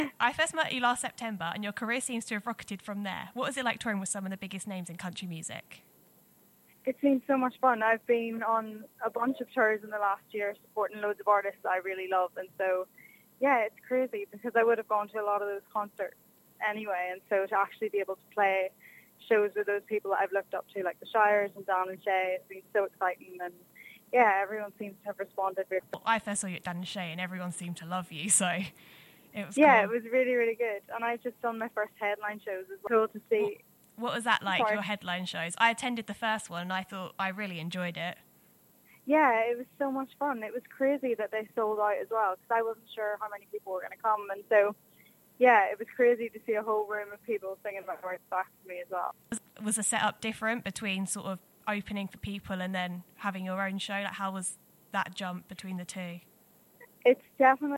I first met you last September, and your career seems to have rocketed from there. What was it like touring with some of the biggest names in country music? It's been so much fun. I've been on a bunch of tours in the last year supporting loads of artists I really love. And so, yeah, it's crazy because I would have gone to a lot of those concerts anyway. And so to actually be able to play shows with those people that I've looked up to, like the Shires and Dan and Shay, it's been so exciting. And yeah, everyone seems to have responded really well. I first saw you at Dan and Shay, and everyone seemed to love you, so it was cool. It was really, really good. And I just done my first headline shows as well. Cool to see. What was that like, your headline shows? I attended the first one, and I thought I really enjoyed it. Yeah, it was so much fun. It was crazy that they sold out as well, because I wasn't sure how many people were going to come. And so, yeah, it was crazy to see a whole room of people singing my words back to me as well. Was the setup different between sort of opening for people and then having your own show? Like, how was that jump between the two? It's definitely,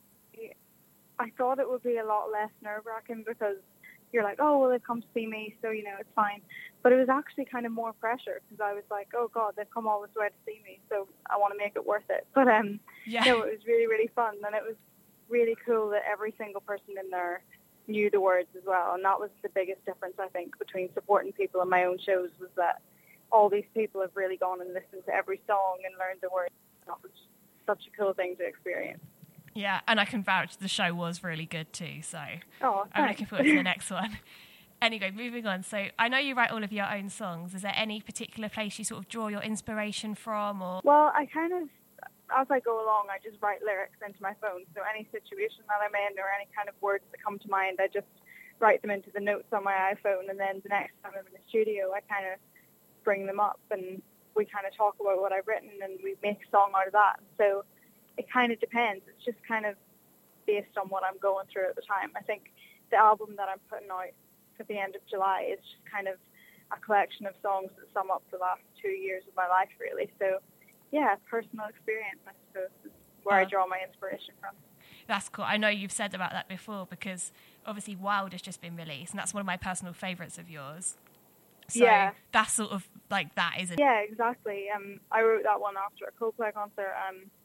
I thought it would be a lot less nerve-wracking because you're like, oh, well, they've come to see me, so, it's fine. But it was actually kind of more pressure because I was like, oh, God, they've come all this way to see me, so I want to make it worth it. But, no, it was really, really fun. And it was really cool that every single person in there knew the words as well. And that was the biggest difference, I think, between supporting people in my own shows was that all these people have really gone and listened to every song and learned the words. That was such a cool thing to experience. Yeah, and I can vouch the show was really good too, so I'm looking forward to the next one. Anyway, moving on. So I know you write all of your own songs. Is there any particular place you sort of draw your inspiration from? Or Well, I kind of, as I go along, I just write lyrics into my phone. So any situation that I'm in or any kind of words that come to mind, I just write them into the notes on my iPhone. And then the next time I'm in the studio, I kind of bring them up and we kind of talk about what I've written and we make a song out of that. So it kind of depends. It's just kind of based on what I'm going through at the time. I think the album that I'm putting out at the end of July is just kind of a collection of songs that sum up the last 2 years of my life, really. So, yeah, personal experience, I suppose, is where I draw my inspiration from. That's cool. I know you've said about that before because obviously Wild has just been released and that's one of my personal favourites of yours. So that's sort of like that, isn't it? Yeah, exactly. I wrote that one after a Coldplay concert.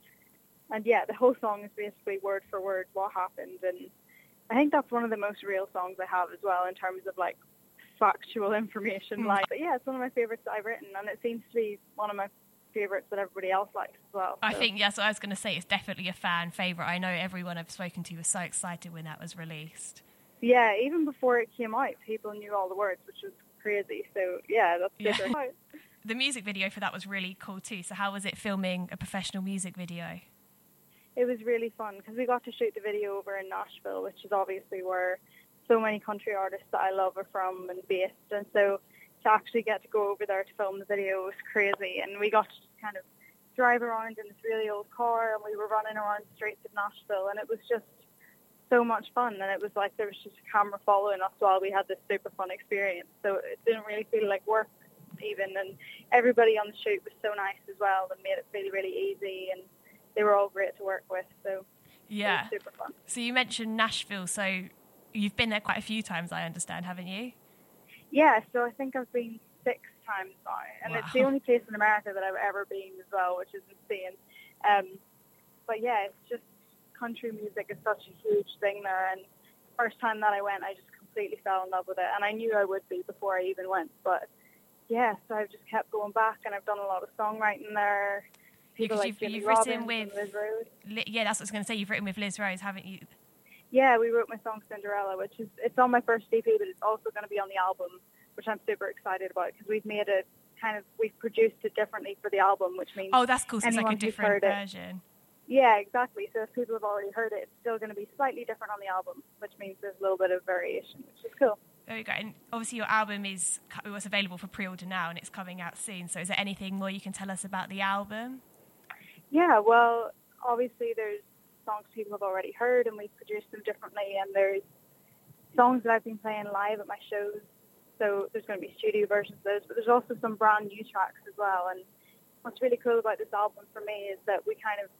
And yeah, the whole song is basically word for word what happened. And I think that's one of the most real songs I have as well in terms of like factual information. But yeah, it's one of my favourites that I've written. And it seems to be one of my favourites that everybody else likes as well. So. I think, yes, what I was going to say, it's definitely a fan favourite. I know everyone I've spoken to was so excited when that was released. Yeah, even before it came out, people knew all the words, which was crazy. So yeah, that's super. The music video for that was really cool too. So how was it filming a professional music video? It was really fun because we got to shoot the video over in Nashville, which is obviously where so many country artists that I love are from and based. And so to actually get to go over there to film the video was crazy. And we got to kind of drive around in this really old car and we were running around the streets of Nashville and it was just so much fun. And it was like there was just a camera following us while we had this super fun experience. So it didn't really feel like work even. And everybody on the shoot was so nice as well and made it feel really easy. And they were all great to work with, so yeah, it was super fun. So you mentioned Nashville, so you've been there quite a few times, I understand, haven't you? Yeah, so I think I've been 6 times now, and It's the only place in America that I've ever been as well, which is insane. But yeah, it's just country music is such a huge thing there, and the first time that I went, I just completely fell in love with it, and I knew I would be before I even went, but yeah, so I've just kept going back, and I've done a lot of songwriting there. Because you've written with Liz Rose. Yeah, that's what I was going to say. You've written with Liz Rose, haven't you? Yeah, we wrote my song Cinderella, which is it's on my first EP, but it's also going to be on the album, which I'm super excited about because we've made it we've produced it differently for the album, which means that's cool. So it's like a different version. Yeah, exactly. So if people have already heard it, it's still going to be slightly different on the album, which means there's a little bit of variation, which is cool. There you go. And obviously your album was available for pre-order now, and it's coming out soon. So is there anything more you can tell us about the album? Yeah, well, obviously there's songs people have already heard and we've produced them differently, and there's songs that I've been playing live at my shows, so there's going to be studio versions of those, but there's also some brand new tracks as well. And what's really cool about this album for me is that we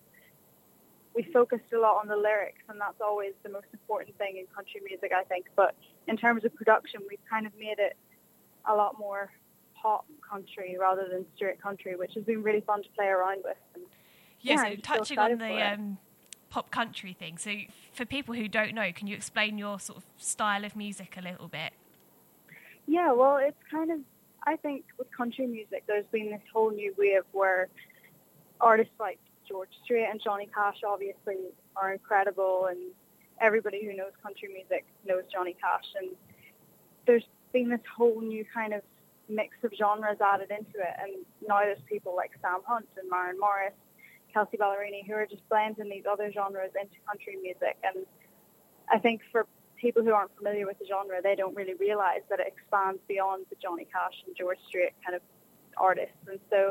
focused a lot on the lyrics, and that's always the most important thing in country music, I think. But in terms of production, we've kind of made it a lot more pop country rather than straight country, which has been really fun to play around with. And so touching on pop country thing. So for people who don't know, can you explain your sort of style of music a little bit? Yeah, well, it's kind of, I think with country music, there's been this whole new wave where artists like George Strait and Johnny Cash obviously are incredible, and everybody who knows country music knows Johnny Cash. And there's been this whole new kind of mix of genres added into it, and now there's people like Sam Hunt and Maren Morris, Kelsey Ballerini, who are just blending these other genres into country music. And I think for people who aren't familiar with the genre, they don't really realize that it expands beyond the Johnny Cash and George Strait kind of artists. And so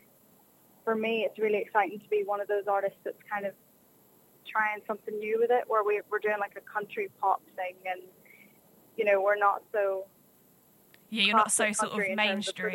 for me, it's really exciting to be one of those artists that's kind of trying something new with it, where we're doing like a country pop thing, and, you know, we're not so... Yeah, you're not so sort of mainstream.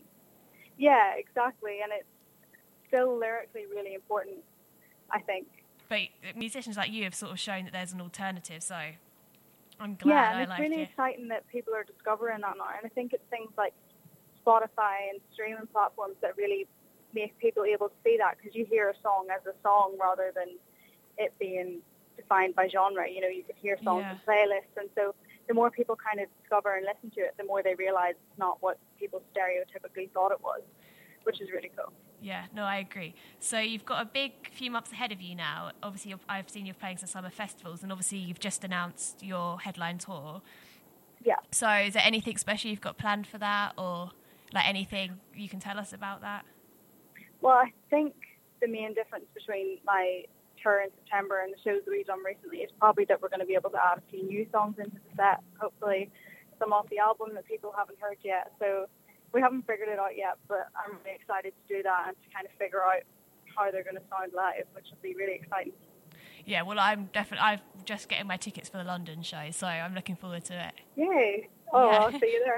Yeah, exactly. And it's still lyrically really important, I think. But musicians like you have sort of shown that there's an alternative, so I'm glad. Yeah, and it's really exciting that people are discovering that now. And I think it's things like Spotify and streaming platforms that really make people able to see that, because you hear a song as a song rather than it being defined by genre. You know, you could hear songs in playlists, and so the more people kind of discover and listen to it, the more they realize it's not what people stereotypically thought it was, which is really cool. Yeah, no, I agree. So you've got a big few months ahead of you now. Obviously, I've seen you playing some summer festivals, and obviously you've just announced your headline tour. Yeah. So is there anything special you've got planned for that, or like anything you can tell us about that? Well, I think the main difference between my tour in September and the shows that we've done recently is probably that we're going to be able to add a few new songs into the set, hopefully some off the album that people haven't heard yet. So we haven't figured it out yet, but I'm really excited to do that and to kind of figure out how they're going to sound live, which will be really exciting. Yeah, well, I'm just getting my tickets for the London show, so I'm looking forward to it. Yay! Oh, yeah. I'll see you there.